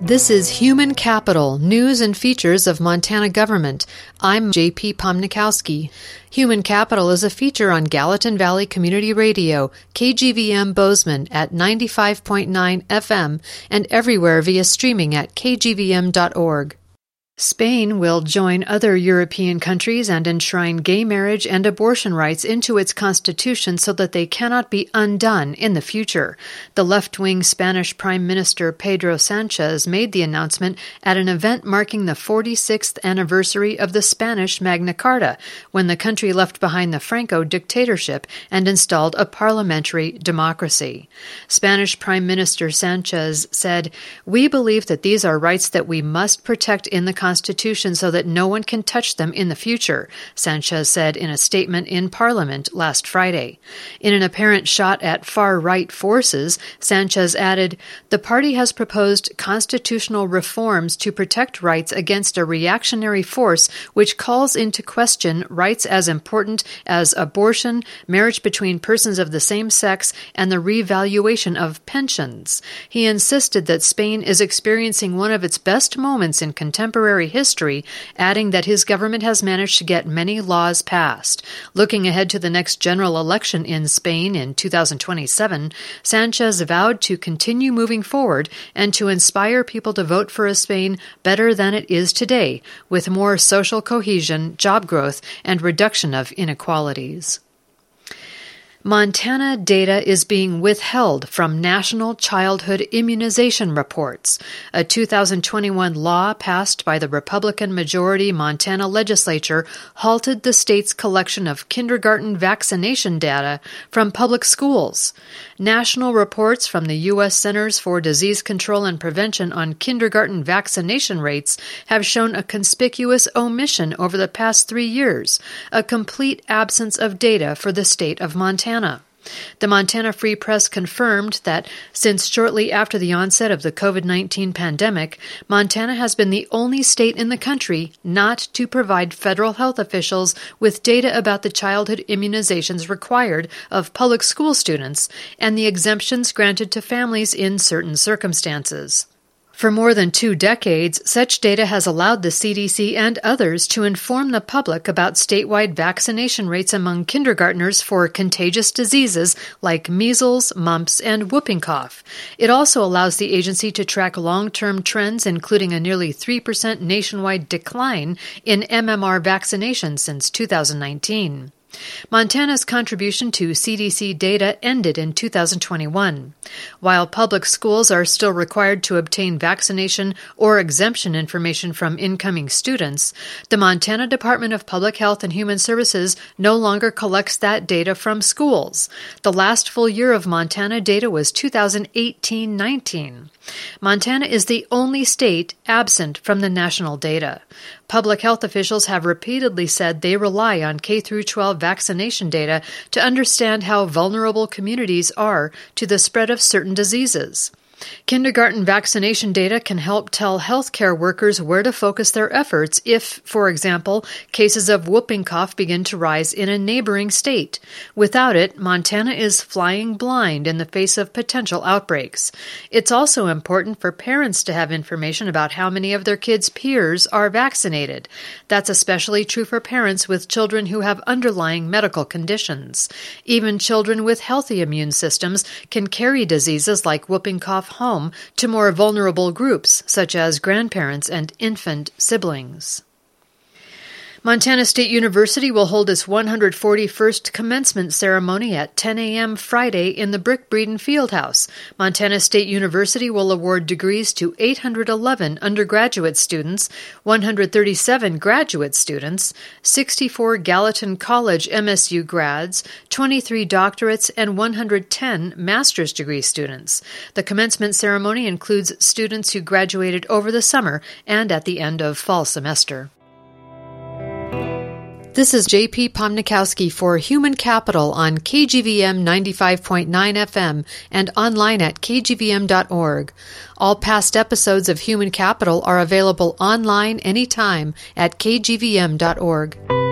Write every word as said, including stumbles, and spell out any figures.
This is Human Capital, News and Features of Montana Government. I'm J P Pomnikowski. Human Capital is a feature on Gallatin Valley Community Radio, K G V M Bozeman at ninety-five point nine F M and everywhere via streaming at k g v m dot org. Spain will join other European countries and enshrine gay marriage and abortion rights into its constitution so that they cannot be undone in the future. The left-wing Spanish Prime Minister Pedro Sanchez made the announcement at an event marking the forty-sixth anniversary of the Spanish Magna Carta, when the country left behind the Franco dictatorship and installed a parliamentary democracy. Spanish Prime Minister Sanchez said, "We believe that these are rights that we must protect in the Constitution so that no one can touch them in the future," Sanchez said in a statement in Parliament last Friday. In an apparent shot at far-right forces, Sanchez added, "The party has proposed constitutional reforms to protect rights against a reactionary force which calls into question rights as important as abortion, marriage between persons of the same sex, and the revaluation of pensions." He insisted that Spain is experiencing one of its best moments in contemporary history, adding that his government has managed to get many laws passed. Looking ahead to the next general election in Spain in two thousand twenty-seven, Sanchez vowed to continue moving forward and to inspire people to vote for a Spain better than it is today, with more social cohesion, job growth, and reduction of inequalities. Montana data is being withheld from national childhood immunization reports. A two thousand twenty-one law passed by the Republican-majority Montana legislature halted the state's collection of kindergarten vaccination data from public schools. National reports from the U S Centers for Disease Control and Prevention on kindergarten vaccination rates have shown a conspicuous omission over the past three years, a complete absence of data for the state of Montana. The Montana Free Press confirmed that since shortly after the onset of the COVID nineteen pandemic, Montana has been the only state in the country not to provide federal health officials with data about the childhood immunizations required of public school students and the exemptions granted to families in certain circumstances. For more than two decades, such data has allowed the C D C and others to inform the public about statewide vaccination rates among kindergartners for contagious diseases like measles, mumps, and whooping cough. It also allows the agency to track long-term trends, including a nearly three percent nationwide decline in M M R vaccination since two thousand nineteen. Montana's contribution to C D C data ended in two thousand twenty-one. While public schools are still required to obtain vaccination or exemption information from incoming students, the Montana Department of Public Health and Human Services no longer collects that data from schools. The last full year of Montana data was two thousand eighteen nineteen. Montana is the only state absent from the national data. Public health officials have repeatedly said they rely on K through twelve vaccination data to understand how vulnerable communities are to the spread of certain diseases. Kindergarten vaccination data can help tell healthcare workers where to focus their efforts if, for example, cases of whooping cough begin to rise in a neighboring state. Without it, Montana is flying blind in the face of potential outbreaks. It's also important for parents to have information about how many of their kids' peers are vaccinated. That's especially true for parents with children who have underlying medical conditions. Even children with healthy immune systems can carry diseases like whooping cough home to more vulnerable groups, such as grandparents and infant siblings. Montana State University will hold its one hundred forty-first commencement ceremony at ten a.m. Friday in the Brick Breeden Fieldhouse. Montana State University will award degrees to eight hundred eleven undergraduate students, one hundred thirty-seven graduate students, sixty-four Gallatin College M S U grads, twenty-three doctorates, and one hundred ten master's degree students. The commencement ceremony includes students who graduated over the summer and at the end of fall semester. This is J P Pomnikowski for Human Capital on K G V M ninety-five point nine F M and online at k g v m dot org. All past episodes of Human Capital are available online anytime at k g v m dot org.